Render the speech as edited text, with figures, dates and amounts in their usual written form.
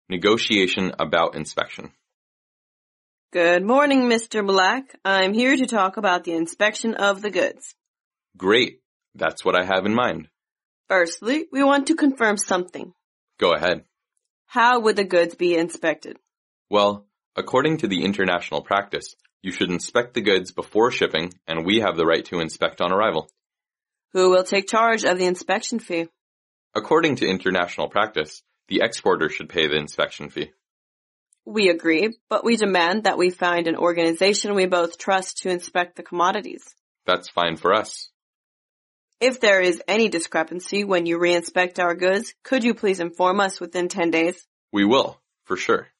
Negotiation about inspection. Good morning, Mr. Black. I'm here to talk about the inspection of the goods. Great. That's what I have in mind. Firstly, we want to confirm something. Go ahead. How would the goods be inspected? Well, according to the international practice, you should inspect the goods before shipping, and we have the right to inspect on arrival. Who will take charge of the inspection fee? According to international practice, the exporter should pay the inspection fee. We agree, but we demand that we find an organization we both trust to inspect the commodities. That's fine for us. If there is any discrepancy when you re-inspect our goods, could you please inform us within 10 days? We will, for sure.